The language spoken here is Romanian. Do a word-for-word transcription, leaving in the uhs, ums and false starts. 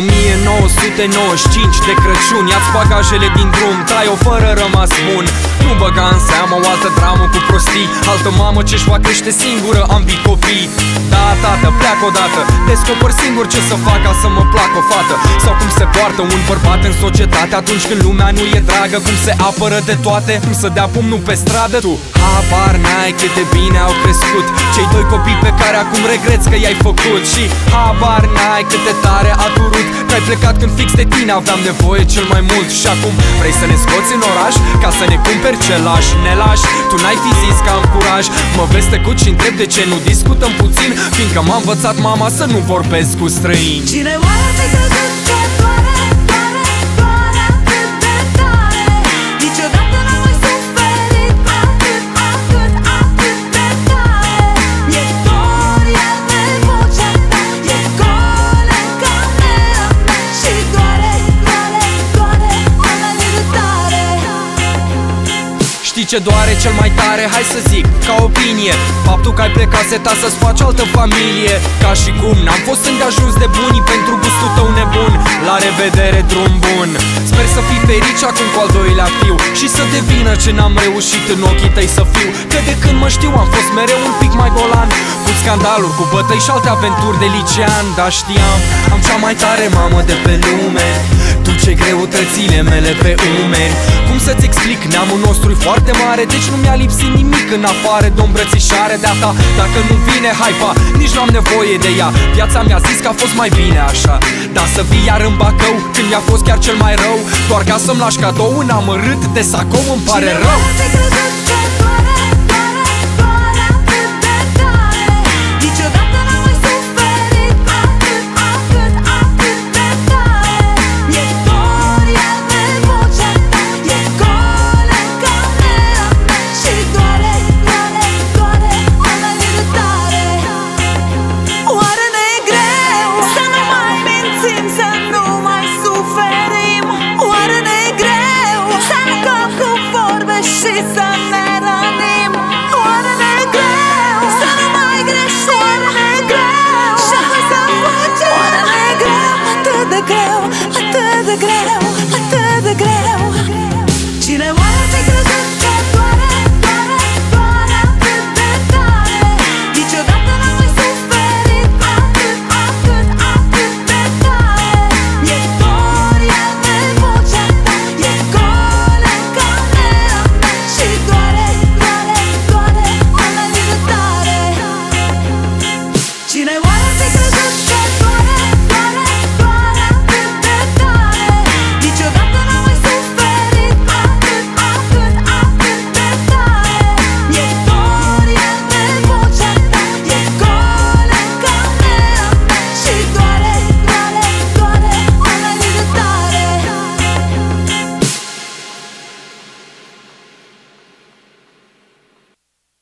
o mie nouă sute nouăzeci și cinci de Crăciun, ia-ți bagajele din drum, trai-o fără rămas bun. Nu băga în seamă o altă dramă cu prostii, altă mamă ce-și va crește singură ambii copii. Da, tată, pleacă odată, descoperi singur ce să fac ca să mă placă o fată. Sau cum se poartă un bărbat în societate atunci când lumea nu e dragă, cum se apără de toate, cum să dea pumnul pe stradă. Tu habar n-ai cât de bine au crescut cei doi copii pe care acum regreți că i-ai făcut. Și habar n-ai cât de tare a durut că ai plecat când fix de tine aveam nevoie cel mai mult. Și acum vrei să ne scoți în oraș ca să ne cumperi ce lași, ne lași. Tu n-ai fi zis că am curaj, mă vezi tăcut și întreb de ce nu discutăm puțin, fiindcă m-a învățat mama să nu vorbesc cu străini. Cine oare ți-a crezut că doare, doare, doare atât de tare? Niciodată n-am mai suferit atât, atât, atât de tare. Mi-e dor, iar de vocea ta, e gol în camera mea și doare, doare, doare, oamenii de tare. Știi ce doare cel mai tare? Hai să zic, ca opinie, faptul că ai plecat setat să-ți faci altă familie. Ca și cum n-am fost îndeajuns de bunii pentru gustul tău nebun. La revedere, drum bun. Sper să fii ferici acum cu al doilea fiu și să devină ce n-am reușit în ochii tăi să fiu. Că de când mă știu am fost mereu un pic mai golan, cu scandaluri, cu bătăi și alte aventuri de licean. Dar știam, am cea mai tare mamă de pe lume, duce greutățile mele pe umeri. Cum să-ți explic, neamul nostru e foarte mare, deci nu mi-a lipsit nimic în afară de o îmbrățișare de-a ta. Dacă nu vine haipa, nici n-am nevoie de ea. Viața mi-a zis că a fost mai bine așa. Dar să vii iar în Bacău când mi-a fost chiar cel mai rău, doar ca să-mi lași cadou un amărât de sacou, îmi pare Cine rău. oare ți-a crezut că doare, doare, doare atât de tare? Niciodată n-am mai suferit atât, atât, atât de tare. Mi-e dor, iar de vocea ta, e gol în camera mea și doare, doare, doare, oamenii de tare. Oare ne-e greu să nu mai mințim, să nu mai suferim? Oare ne-e greu să aruncăm cu vorbe și să ne rănim? Oare ne-e greu să nu mai greșim? Oare ne-e greu și apoi să fugim? Oare ne-e greu, atât de greu, atât de greu?